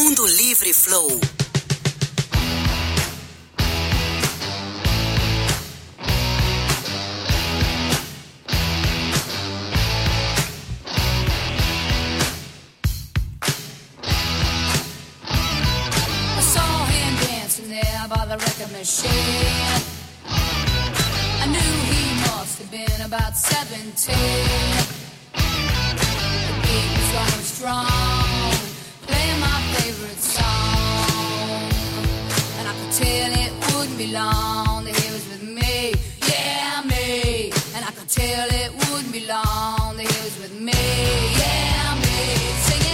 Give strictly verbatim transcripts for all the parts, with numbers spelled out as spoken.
Mundo Livre Flow. By the record machine, I knew he must have been about seventeen. The beat was going strong, playing my favorite song, and I could tell it wouldn't be long that he was with me, yeah me. And I could tell it wouldn't be long that he was with me, yeah me. Singing.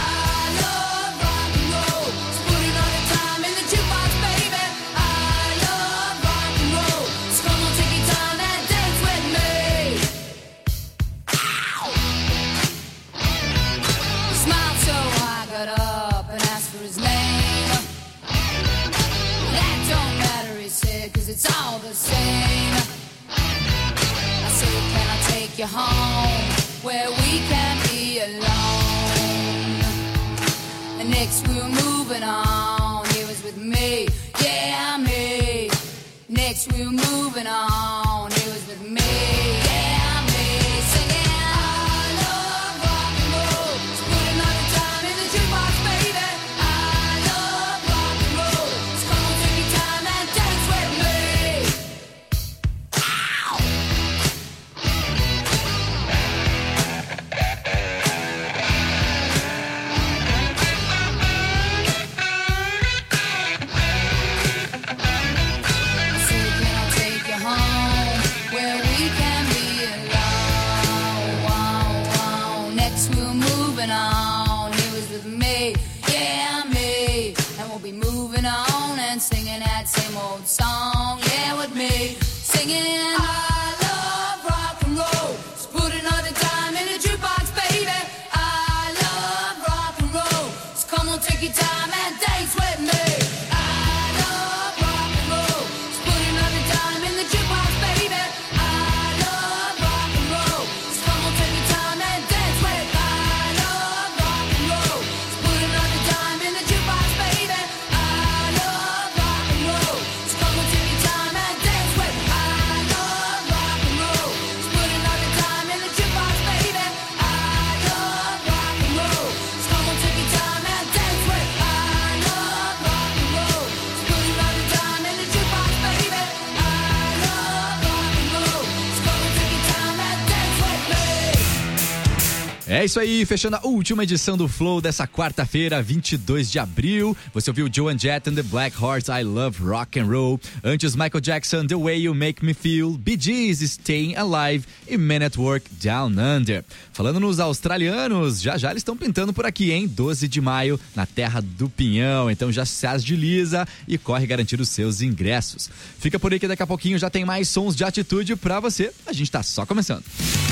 It's all the same. I said, can I take you home where we can be alone? And next we were moving on. He was with me, yeah me. Next we were moving on. He was with me, yeah me. Singing, I love rock and roll. So put another time in the jukebox, baby. I love rock and roll. So come on, take your time and dance with me. On. He was with me, yeah me. And we'll be moving on and singing that same old song, yeah with me. Singing, I love rock and roll. So put another dime in the jukebox, baby. I love rock and roll. So come on, take your time and dance with me. I love rock and roll. So put another dime in the jukebox, baby. I love rock and roll. So come on, take your time and dance with me. É isso aí, fechando a última edição do Flow dessa quarta-feira, vinte e dois de abril. Você ouviu Joan Jett and the Black Hearts, I Love Rock and Roll. Antes, Michael Jackson, The Way You Make Me Feel, Bee Gees, Staying Alive e Men at Work, Down Under. Falando nos australianos, já já eles estão pintando por aqui, hein? doze de maio, na terra do Pinhão. Então já se agiliza e corre garantir os seus ingressos. Fica por aí que daqui a pouquinho já tem mais sons de atitude pra você. A gente tá só começando.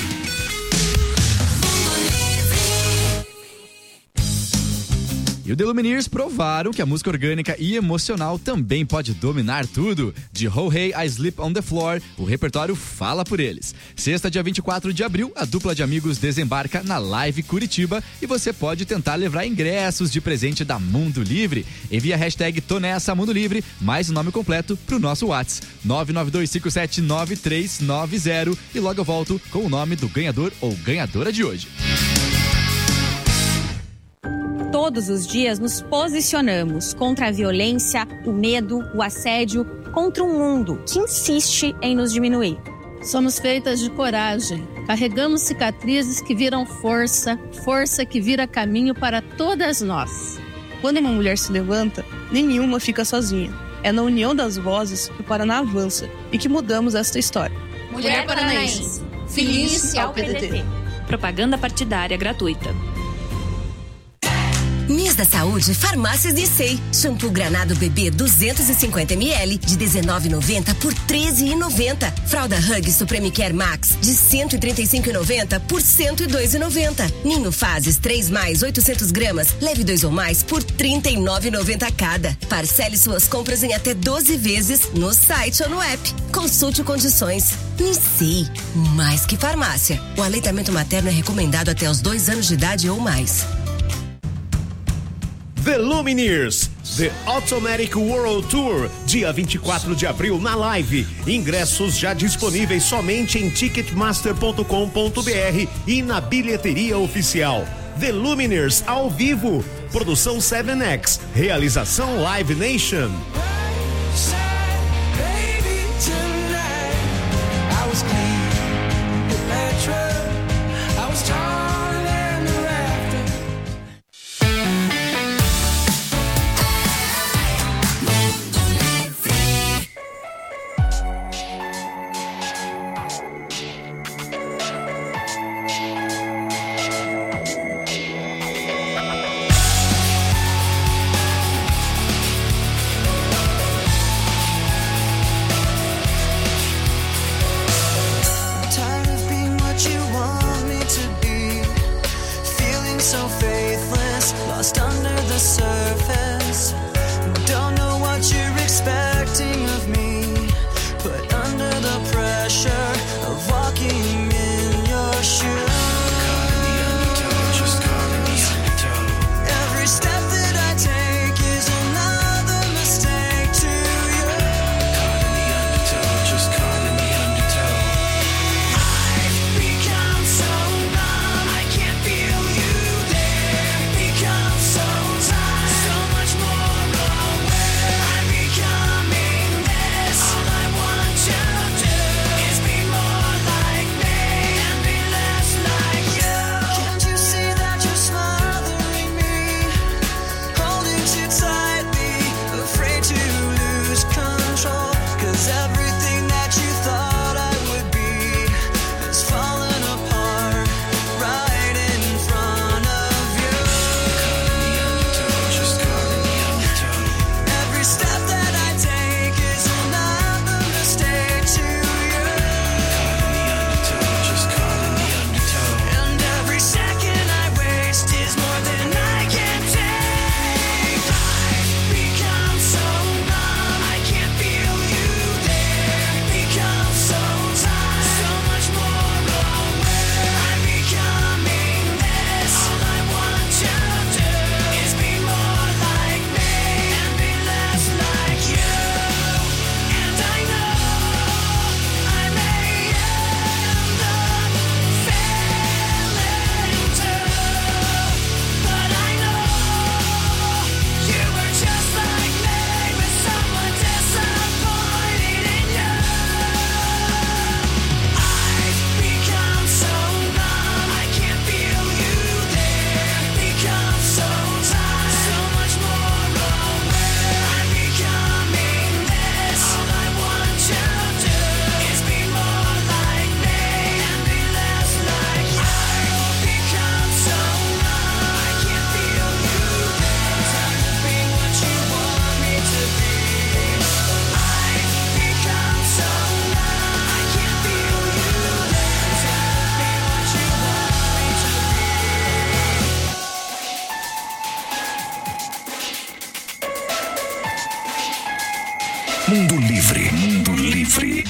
E o The Lumineers provaram que a música orgânica e emocional também pode dominar tudo. De Oh Hey, I Sleep on the Floor, o repertório fala por eles. Sexta, dia vinte e quatro de abril, a dupla de amigos desembarca na Live Curitiba e você pode tentar levar ingressos de presente da Mundo Livre. Envia a hashtag Tonessa Mundo Livre, mais o nome completo pro nosso WhatsApp, nove nove dois cinco sete nove três nove zero, e logo eu volto com o nome do ganhador ou ganhadora de hoje. Todos os dias nos posicionamos contra a violência, o medo, o assédio, contra um mundo que insiste em nos diminuir. Somos feitas de coragem, carregamos cicatrizes que viram força, força que vira caminho para todas nós. Quando uma mulher se levanta, nenhuma fica sozinha. É na união das vozes que o Paraná avança e que mudamos esta história. Mulher Paranaense, feliz ao P D T. Propaganda partidária gratuita. Mês da Saúde, Farmácias Nicei. Shampoo Granado Bebê duzentos e cinquenta mililitros de dezenove reais e noventa centavos por treze reais e noventa centavos. Fralda Hug Supreme Care Max de cento e trinta e cinco reais e noventa centavos por cento e dois reais e noventa centavos. Ninho Fases três mais oitocentos gramas, leve dois ou mais por trinta e nove reais e noventa centavos cada. Parcele suas compras em até doze vezes no site ou no app. Consulte condições. Nicei, mais que farmácia. O aleitamento materno é recomendado até os dois anos de idade ou mais. The Lumineers, The Automatic World Tour, dia vinte e quatro de abril na Live. Ingressos já disponíveis somente em ticketmaster ponto com ponto b r e na bilheteria oficial. The Lumineers ao vivo, produção sete X, realização Live Nation. Mundo Livre, Mundo Livre.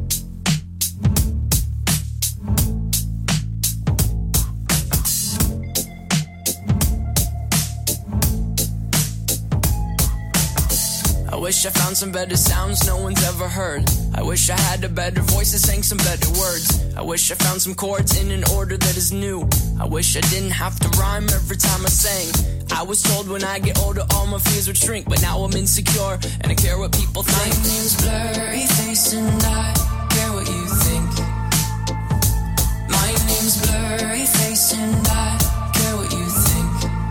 I wish I found some better sounds no one's ever heard. I wish I had a better voice that sang some better words. I wish I found some chords in an order that is new. I wish I didn't have to rhyme every time I sang. I was told when I get older all my fears would shrink, but now I'm insecure and I care what people think. My name's Blurry Face and I care what you think. My name's Blurry Face and I care what you think.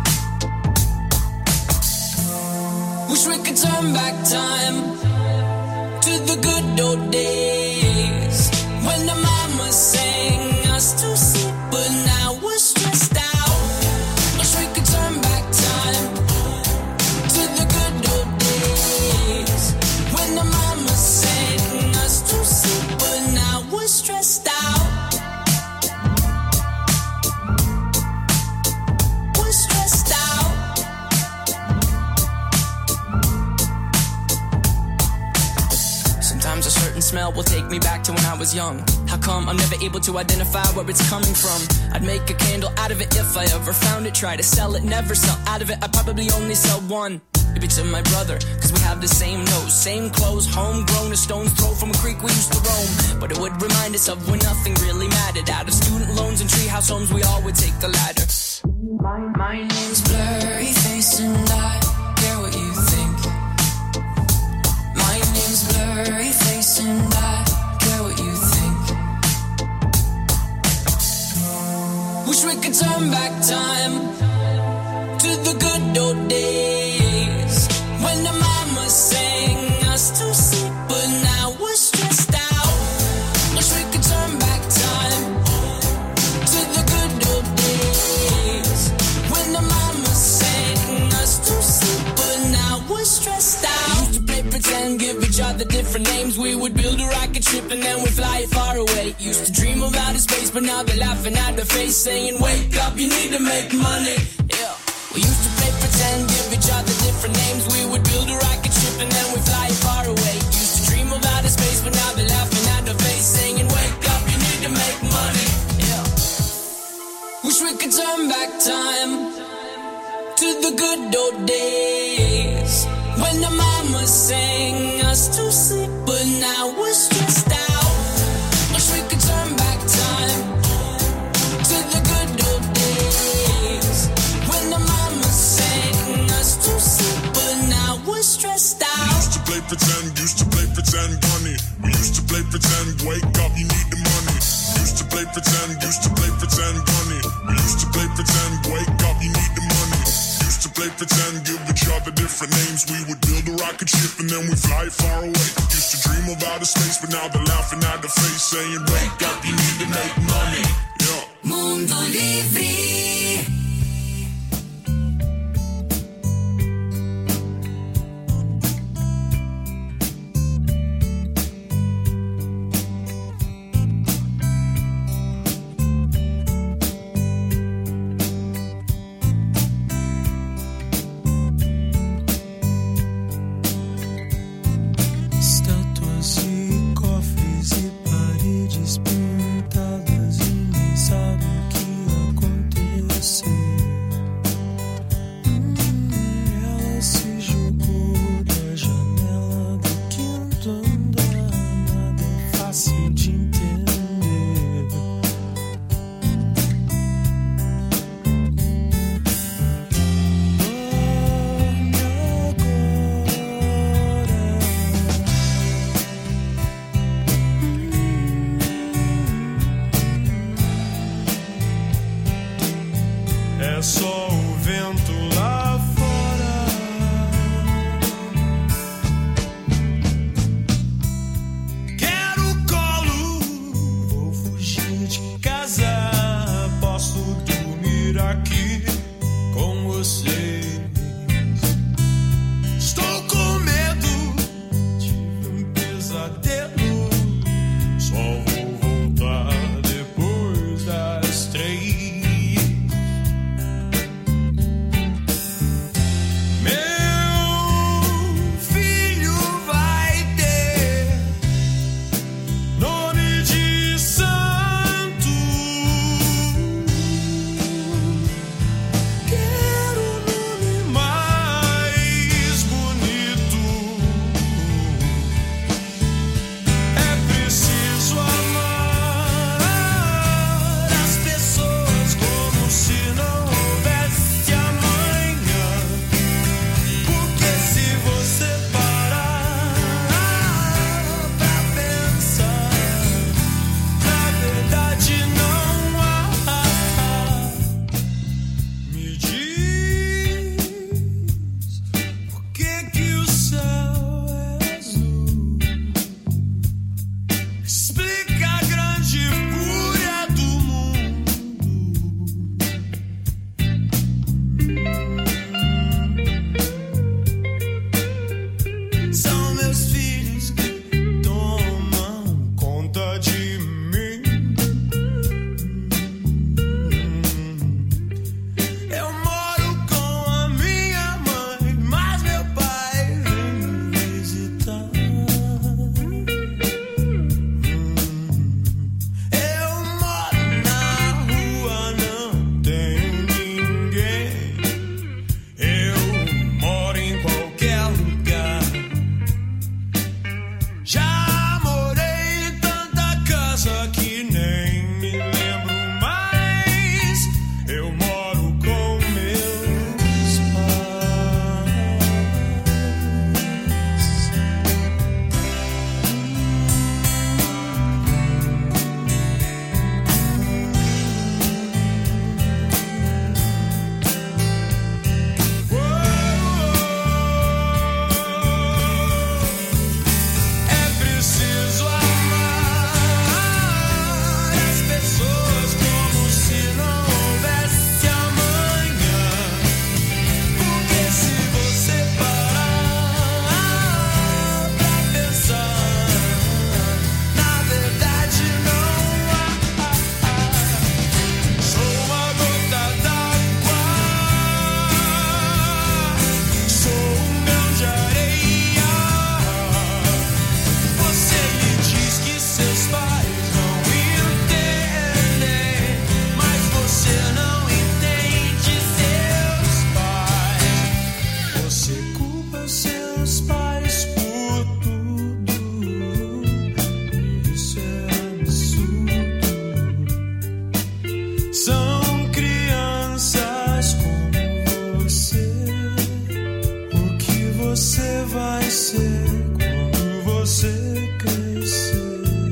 Wish we could turn back time to the good old days when the mama sang us to sleep, but now we're stressed out. Wish we could turn back time to the good old days when the mama sang us to sleep, but now we're stressed out. We're stressed out. Sometimes a certain smell will me back to when I was young. How come I'm never able to identify where it's coming from? I'd make a candle out of it if I ever found it. Try to sell it, never sell out of it. I'd probably only sell one. Maybe to my brother, cause we have the same nose, same clothes, homegrown, a stone's throw from a creek we used to roam. But it would remind us of when nothing really mattered. Out of student loans and treehouse homes, we all would take the ladder. My, my name's Blurry Face and I care what you think. My name's Blurry Face and I care what you think. Wish we could turn back time to the good old days when the mama sang us to sleep, but now we're stressed out. Wish we could turn back time to the good old days when the mama sang us to sleep, but now we're stressed out. We used to play pretend, give each other different names. We would build a rocket ship and then we'd fly it far away. Used to dream of outer space, but now they're laughing at the face, saying, wake up, you need to make money. Yeah. We used to play pretend, give each other different names. We would build a rocket ship and then we fly it far away. Used to dream of outer space, but now they're laughing at the face, saying, wake up, you need to make money. Yeah. Wish we could turn back time to the good old days when the mama sang us to sleep, but now we're stressed out. Wish we could turn back time to the good old days when the mama sang us to sleep, but now we're stressed out. We used to play pretend, used to play pretend, honey. We used to play pretend, wake up, you need the money. Used to play pretend, used to play pretend, honey. We used to play pretend, wake up, you need the money. Used to play pretend, give each other different names. We would build a rocket ship and then we fly far away. Used to dream of outer space, but now they're laughing at the face, saying, wake up, you need to make money. Yeah. Mundo Livre. Estátuas e cofres e paredes pintadas e nem sabe o que aconteceu. Hum, ela se jogou da janela do quinto andar, nada é fácil de entender. Dorme agora. É só o vento lá fora. Quero colo, vou fugir de casa. Posso dormir aqui com vocês. Estou com medo, tive um pesadelo. Só vou voltar depois das três. São crianças como você. O que você vai ser quando você crescer?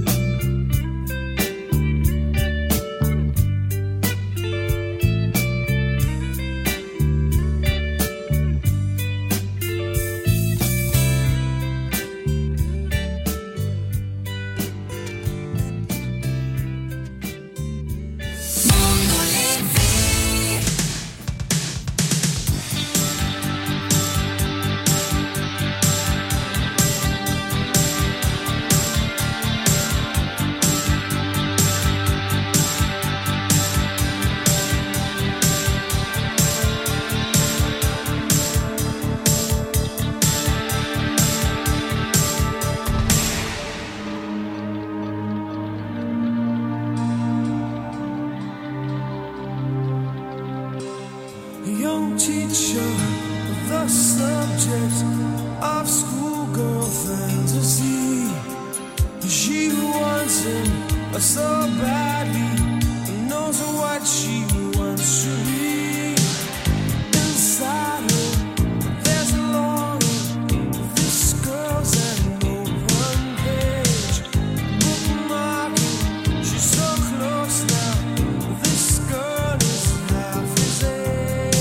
Young teacher, the subject of schoolgirl fantasy. She wants him so badly, knows what she wants to be. Inside her, there's a longing. This girl's an open page, bookmarking. She's so close now. This girl is half his age.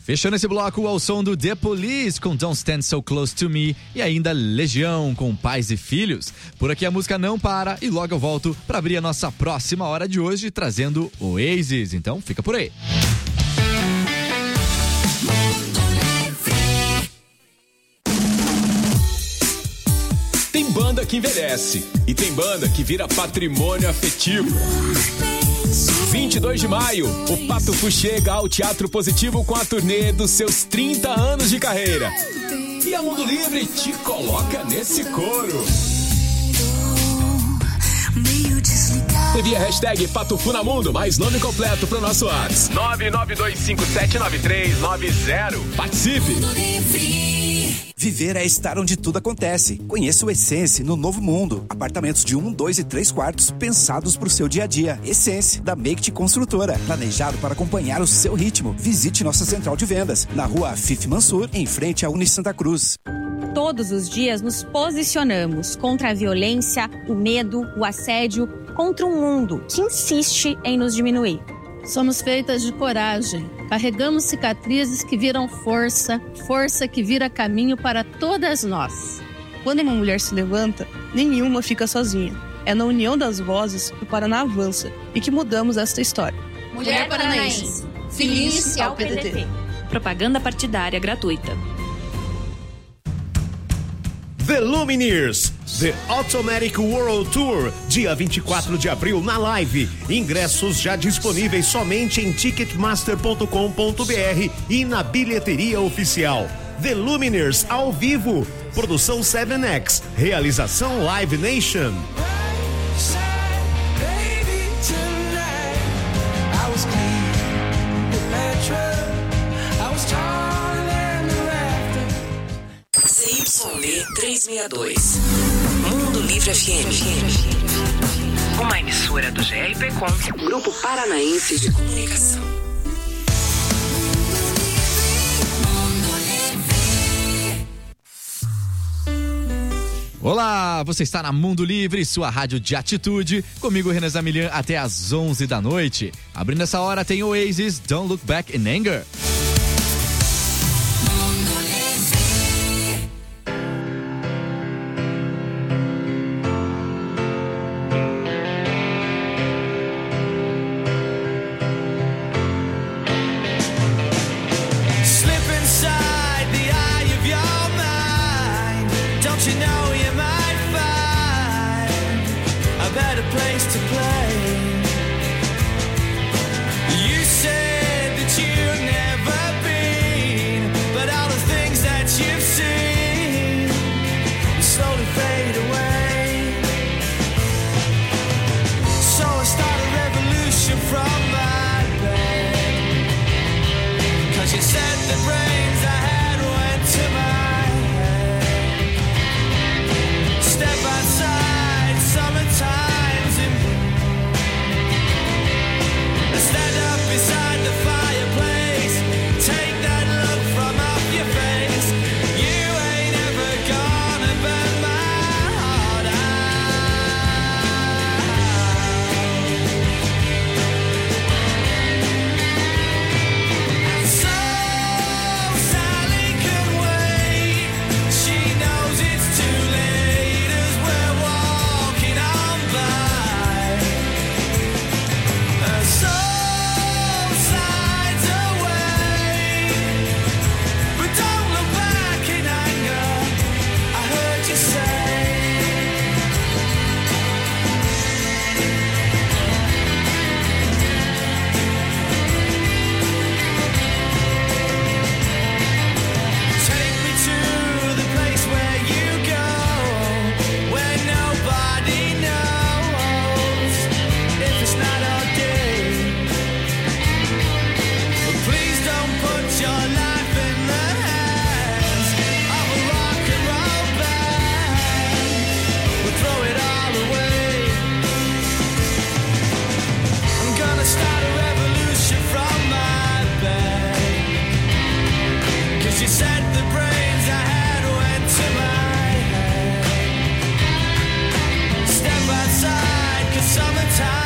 Fechando esse bloco ao som do The Police com Don't Stand So Close To Me e ainda Legião com Pais e Filhos. Por aqui a música não para e logo eu volto para abrir a nossa próxima hora de hoje trazendo Oasis. Então fica por aí. Tem banda que envelhece e tem banda que vira patrimônio afetivo. vinte e dois de maio, o Patufu chega ao Teatro Positivo com a turnê dos seus trinta anos de carreira. E a Mundo Livre te coloca nesse coro. Envia a hashtag Patufu na Mundo, mais nome completo pro nosso WhatsApp. nove nove dois cinco sete nove três nove zero. Participe! Viver é estar onde tudo acontece. Conheça o Essence no Novo Mundo. Apartamentos de um, dois e três quartos pensados para o seu dia a dia. Essence, da Make Construtora. Planejado para acompanhar o seu ritmo. Visite nossa central de vendas na rua Afif Mansur, em frente à Uni Santa Cruz. Todos os dias nos posicionamos contra a violência, o medo, o assédio, contra um mundo que insiste em nos diminuir. Somos feitas de coragem. Carregamos cicatrizes que viram força, força que vira caminho para todas nós. Quando uma mulher se levanta, nenhuma fica sozinha. É na união das vozes que o Paraná avança e que mudamos esta história. Mulher Paranaense, feliz ao P D T. Propaganda partidária gratuita. The Lumineers, The Automatic World Tour, dia vinte e quatro de abril na Live. Ingressos já disponíveis somente em ticketmaster ponto com ponto b r e na bilheteria oficial. The Lumineers ao vivo, produção sete X, realização Live Nation. C Y D trezentos e sessenta e dois. Mundo Livre F M. Uma emissora do G R P Com, Grupo Paranaense de Comunicação. Olá, você está na Mundo Livre, sua rádio de atitude. Comigo, Renan Zamilian, até às onze da noite. Abrindo essa hora tem Oasis, Don't Look Back in Anger.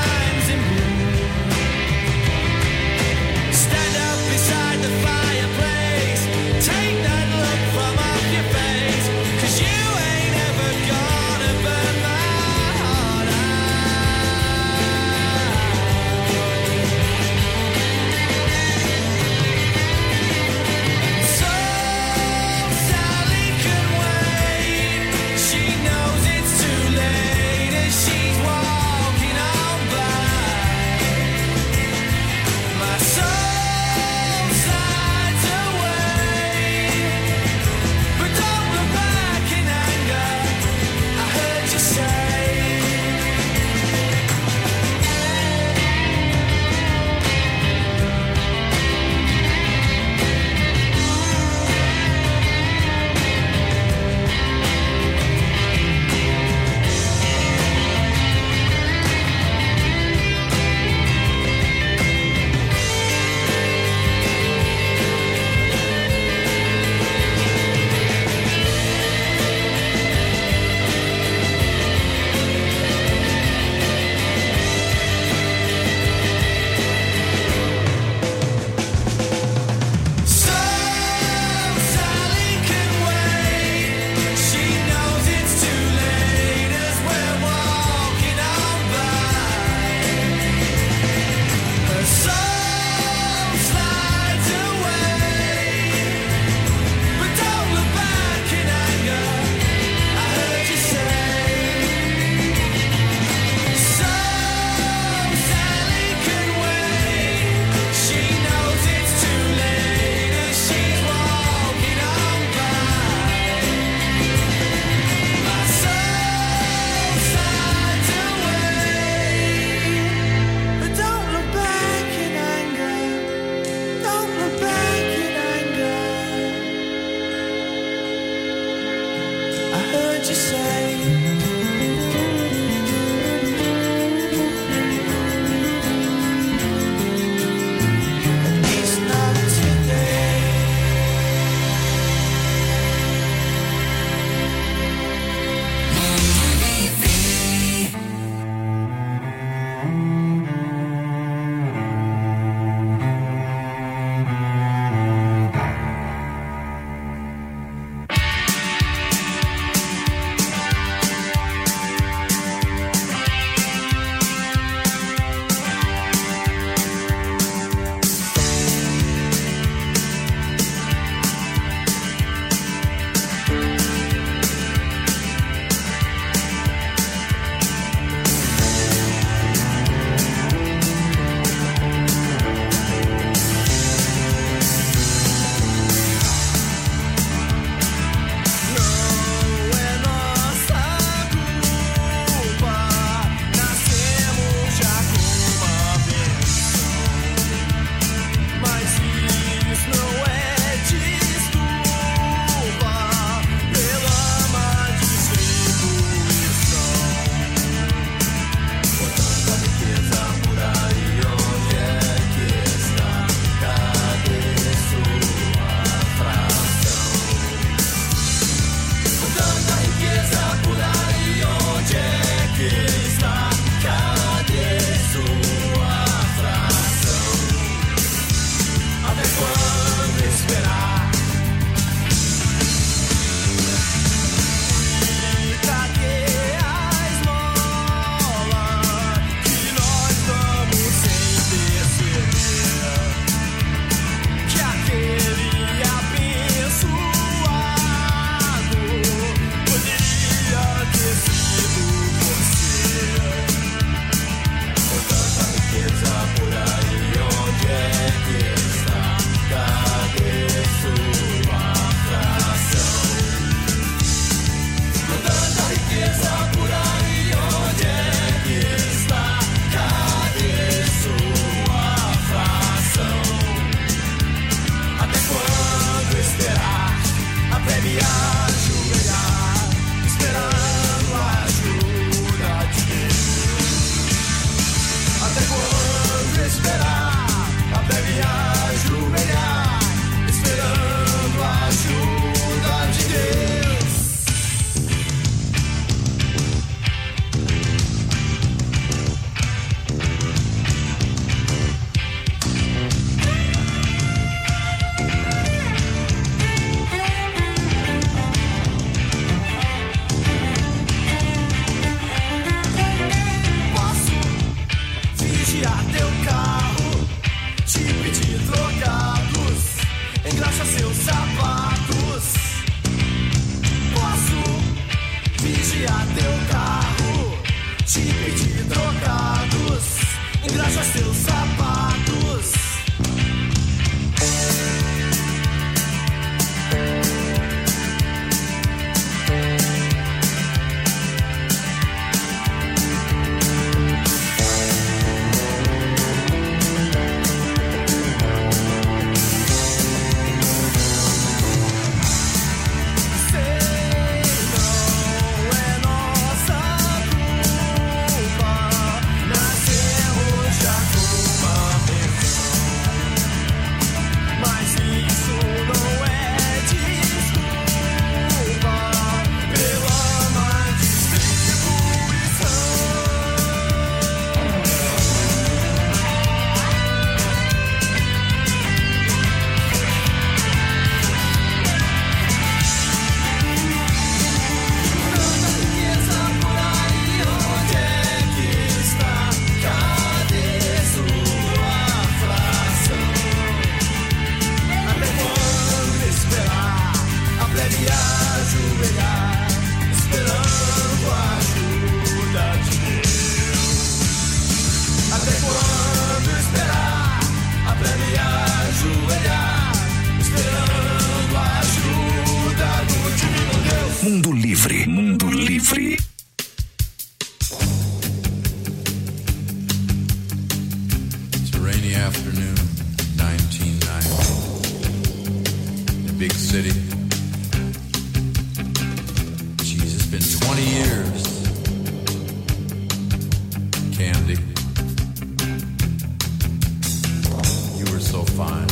Stand up beside the fireplace. seus sapatos. Posso vigiar teu carro, te pedir trocados, engraxa seus sapatos. Mundo Livre, Mundo Livre. It's a rainy afternoon, nineteen ninety. The big city. Jeez, it's been twenty years. Candy, you were so fine.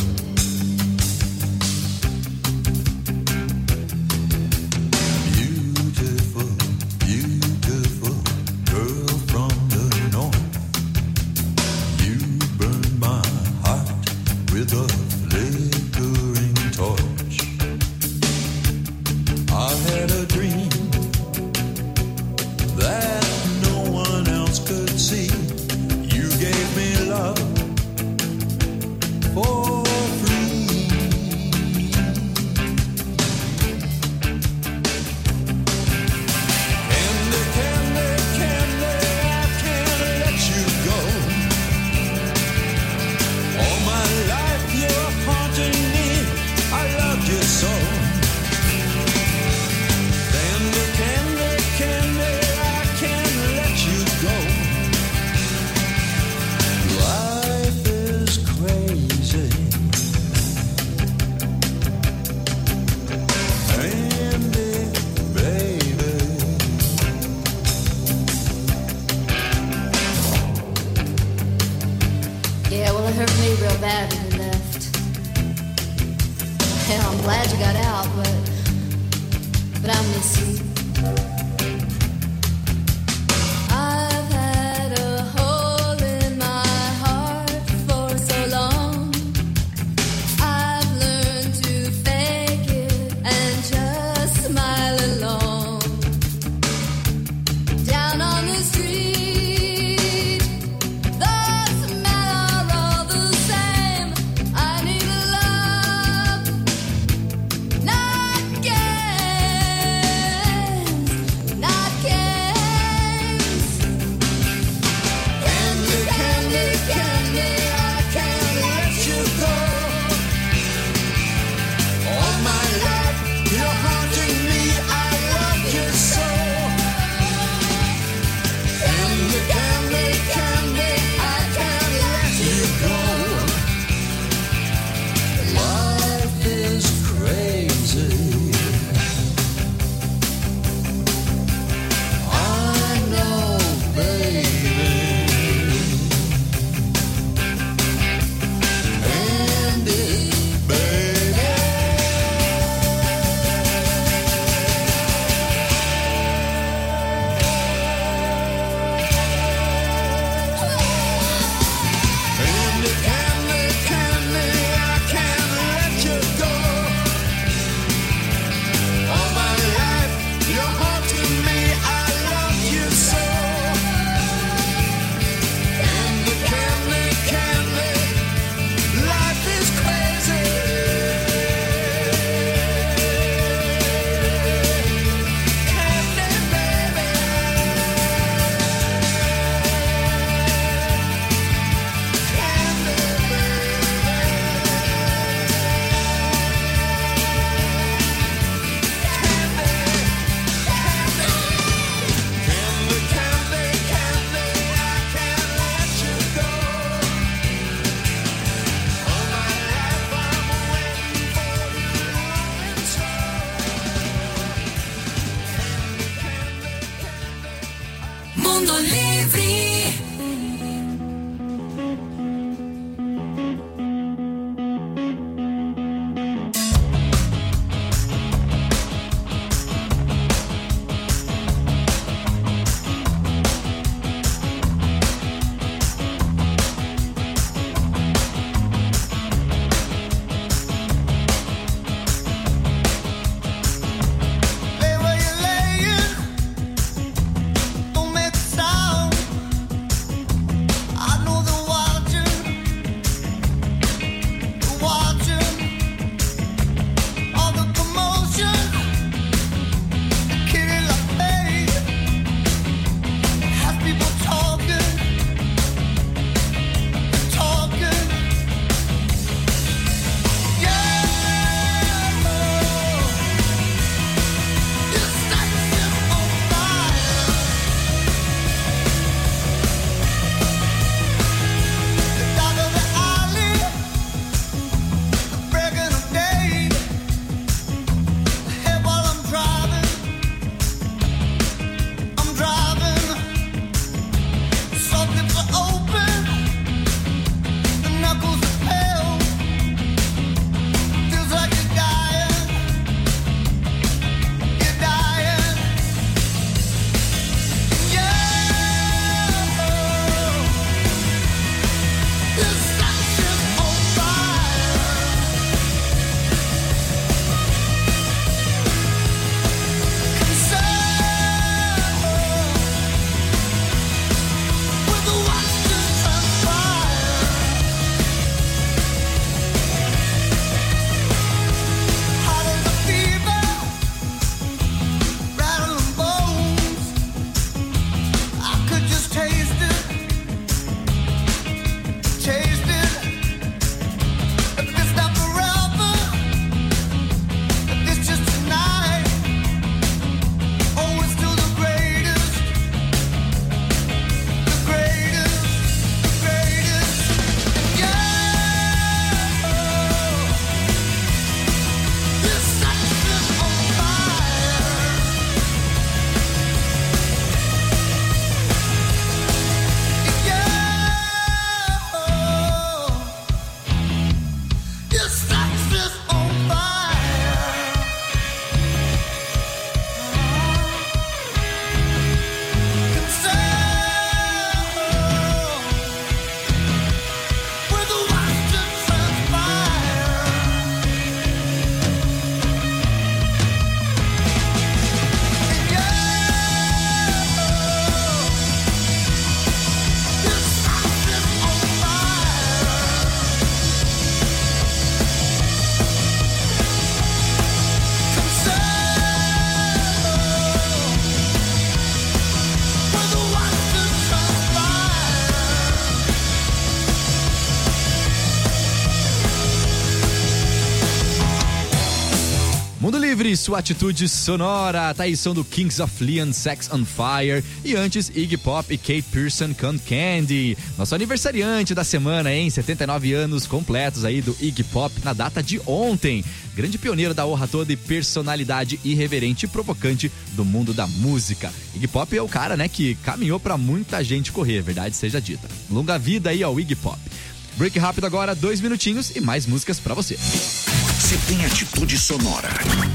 Mundo Livre, sua atitude sonora. Tá aí som do Kings of Leon, Sex on Fire. E antes, Iggy Pop e Kate Pearson com Candy. Nosso aniversariante da semana, hein? setenta e nove anos completos aí do Iggy Pop na data de ontem. Grande pioneiro da honra toda e personalidade irreverente e provocante do mundo da música. Iggy Pop é o cara, né, que caminhou pra muita gente correr, verdade seja dita. Longa vida aí ao Iggy Pop. Break rápido agora, dois minutinhos e mais músicas pra você. Você tem atitude sonora.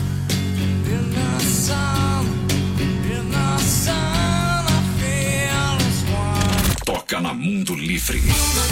Toca na Mundo Livre.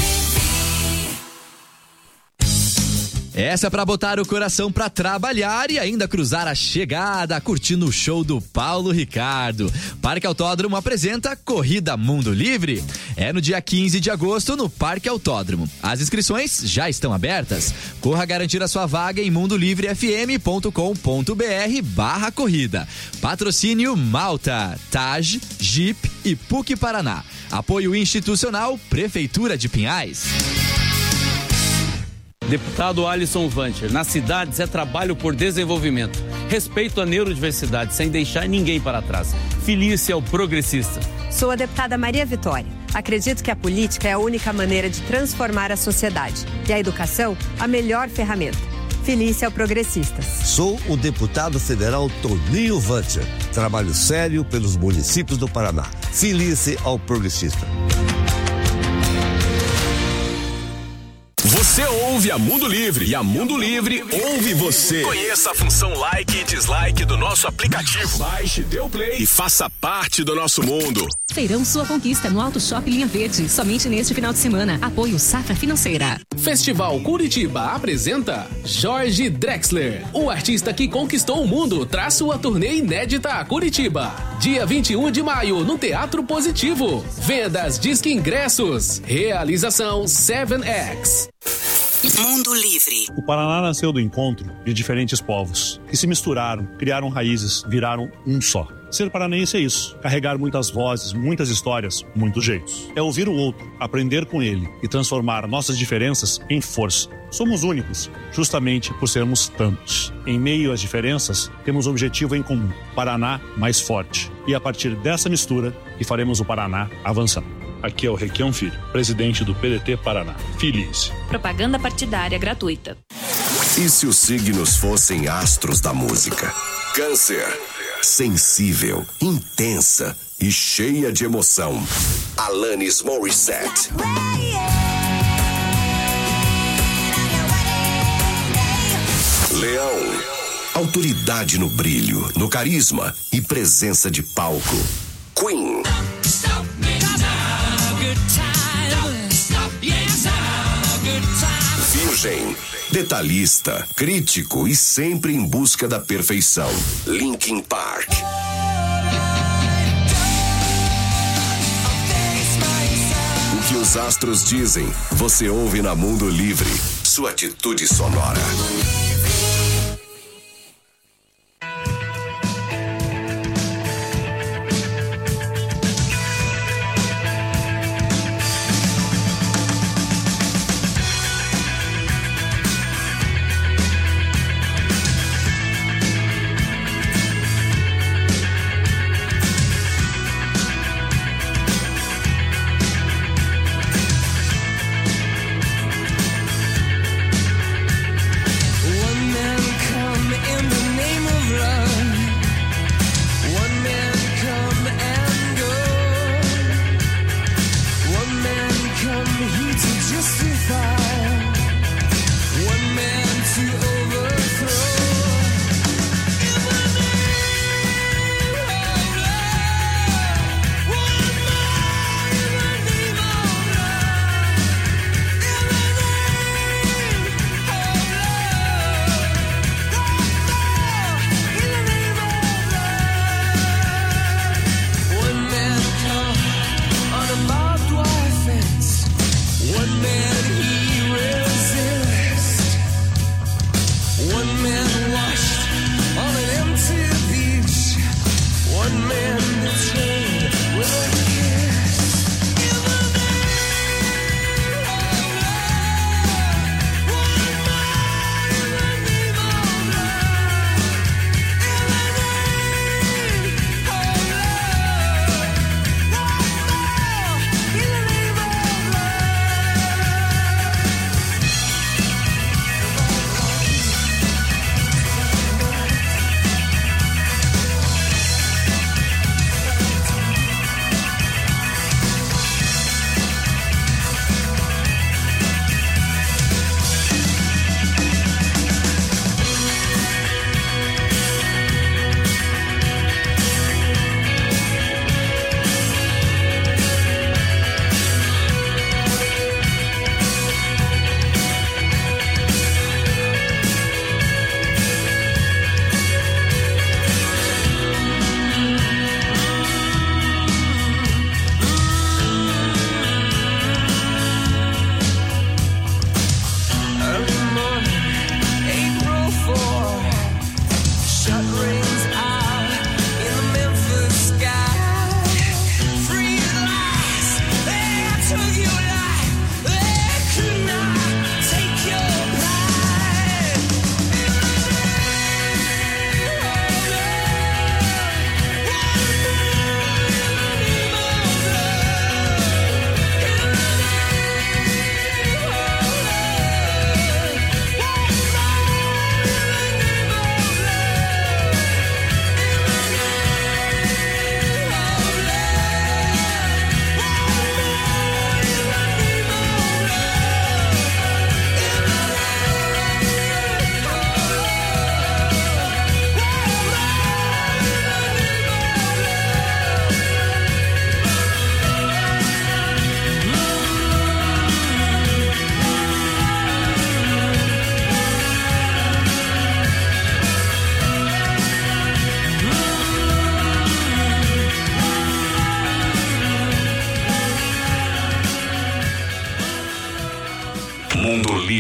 Essa é pra botar o coração pra trabalhar e ainda cruzar a chegada, curtindo o show do Paulo Ricardo. Parque Autódromo apresenta Corrida Mundo Livre. É no dia quinze de agosto no Parque Autódromo. As inscrições já estão abertas. Corra garantir a sua vaga em mundolivrefm.com.br barra corrida. Patrocínio Malta, Taj, Jeep e P U C Paraná. Apoio institucional Prefeitura de Pinhais. Deputado Alisson Vancher, nas cidades é trabalho por desenvolvimento. Respeito à neurodiversidade, sem deixar ninguém para trás. Filie-se ao progressista. Sou a deputada Maria Vitória. Acredito que a política é a única maneira de transformar a sociedade. E a educação, a melhor ferramenta. Filie-se ao progressistas. Sou o deputado federal Toninho Vancher. Trabalho sério pelos municípios do Paraná. Filie-se ao progressista. Você ouve a Mundo Livre e a Mundo Livre ouve você. Conheça a função like e dislike do nosso aplicativo. Baixe, dê o play e faça parte do nosso mundo. Feirão Sua Conquista no Auto Shop Linha Verde, somente neste final de semana. Apoio Safra Financeira. Festival Curitiba apresenta Jorge Drexler, o artista que conquistou o mundo, traz sua turnê inédita a Curitiba. Dia vinte e um de maio, no Teatro Positivo. Vendas Disque Ingressos. Realização seven X. Mundo Livre. O Paraná nasceu do encontro de diferentes povos que se misturaram, criaram raízes, viraram um só. Ser paranaense é isso, carregar muitas vozes, muitas histórias, muitos jeitos. É ouvir o outro, aprender com ele e transformar nossas diferenças em força. Somos únicos, justamente por sermos tantos. Em meio às diferenças, temos um objetivo em comum, Paraná mais forte. E a partir dessa mistura, que faremos o Paraná avançar. Aqui é o Requião Filho, presidente do P D T Paraná. Feliz. Propaganda partidária gratuita. E se os signos fossem astros da música? Câncer. Sensível, intensa e cheia de emoção. Alanis Morissette. Leão. Autoridade no brilho, no carisma e presença de palco. Queen. Virgem. Detalhista, crítico e sempre em busca da perfeição. Linkin Park. O que os astros dizem, você ouve na Mundo Livre. Sua atitude sonora.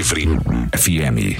Livre F M.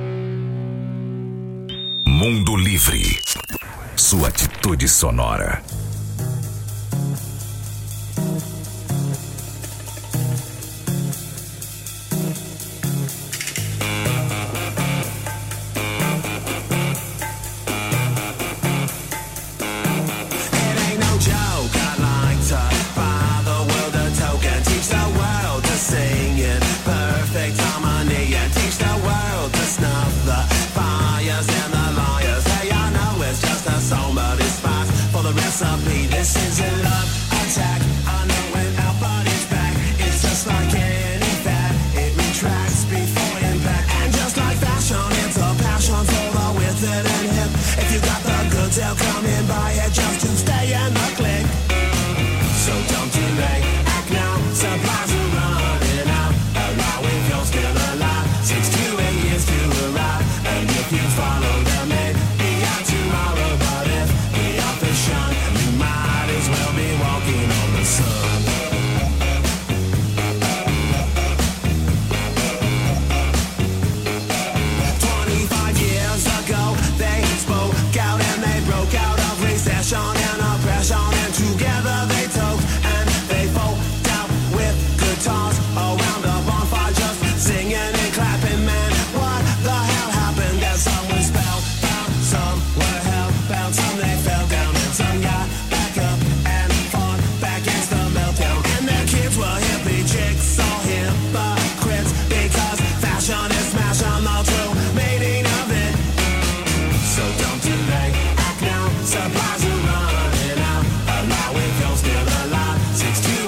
Mundo Livre. Sua atitude sonora.